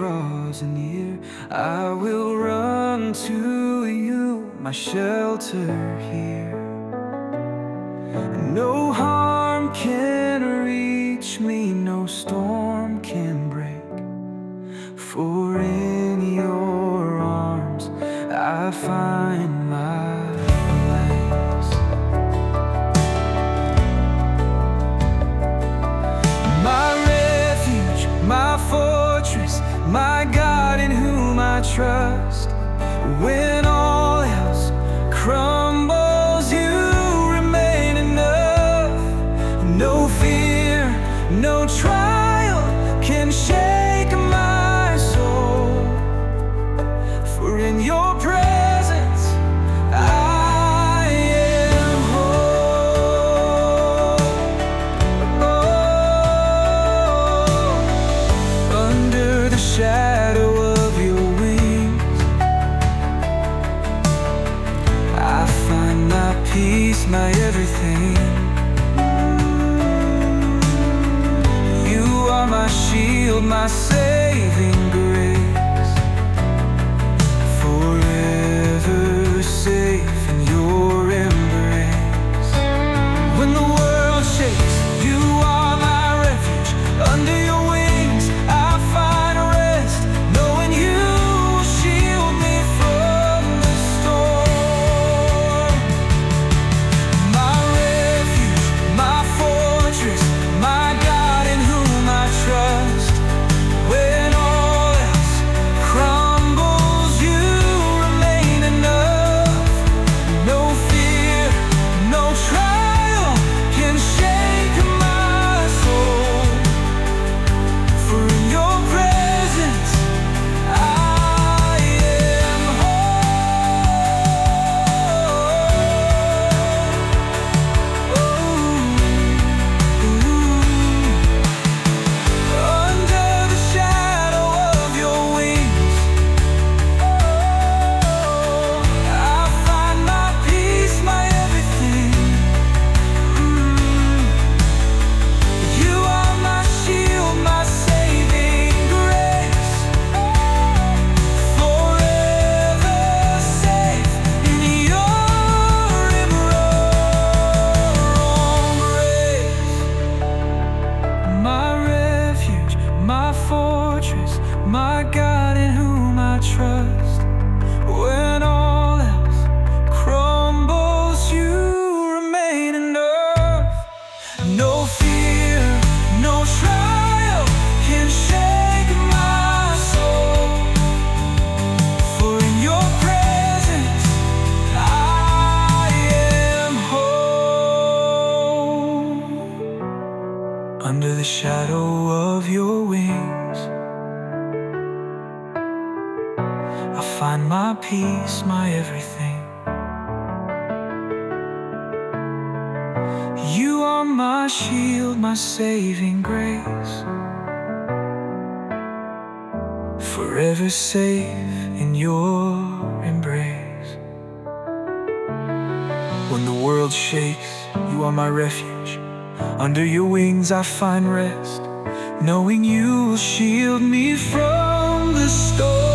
draws near, I will run to you, my shelter here. No harm can reach me, no storm can break, for in your arms I find my place. My refuge, my fortress, my God in whom I trust. When all else crumbles, you remain enough. No fear, no trial can shake my soul, for in your presence I am whole. Oh, under the shadow of your wings I find my peace, my everything. You are my shield, my saving grace, forever safe in your embrace. When the world shakes, you are my refuge. Under your wings I find rest, knowing you will shield me from the storm. My refuge, my fortress, my God in whom I trust. When all else crumbles, you remain enough. No fear, no trial can shake my soul, for in your presence I am whole. Under the shadow of your wings I find my peace, my everything. You are my shield, my saving grace, forever safe in your embrace. My refuge, my fortress, my God in whom I trust. When all else crumbles, you remain enough. No fear, no trial can shake my soul, for in your presence I am whole. Under the shadow of your wings I find my peace, my everything. You are my shield, my saving grace, forever safe in your embrace. When the world shakes, you are my refuge. Under your wings I find rest, knowing you will shield me from the storm.